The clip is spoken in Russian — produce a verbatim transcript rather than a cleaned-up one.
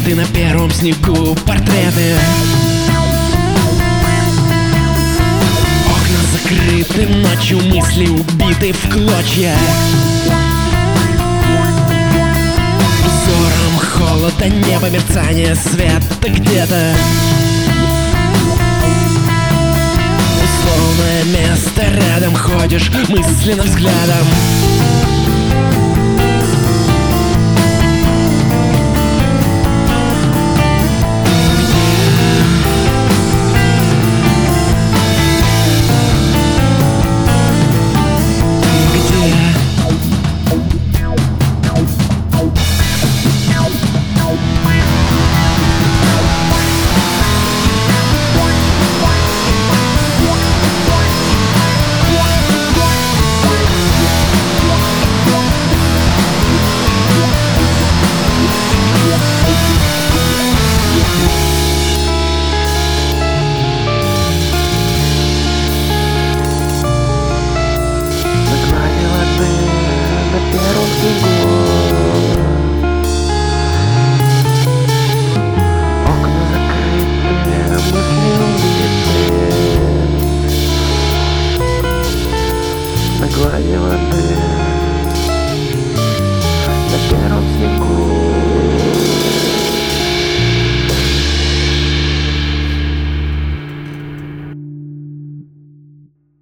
Цветы на первом снегу, портреты. Окна закрыты, ночью мысли убиты в клочья. Взором холода, небо, мерцание света где-то. Условное место, рядом ходишь мысленно взглядом. На глади воды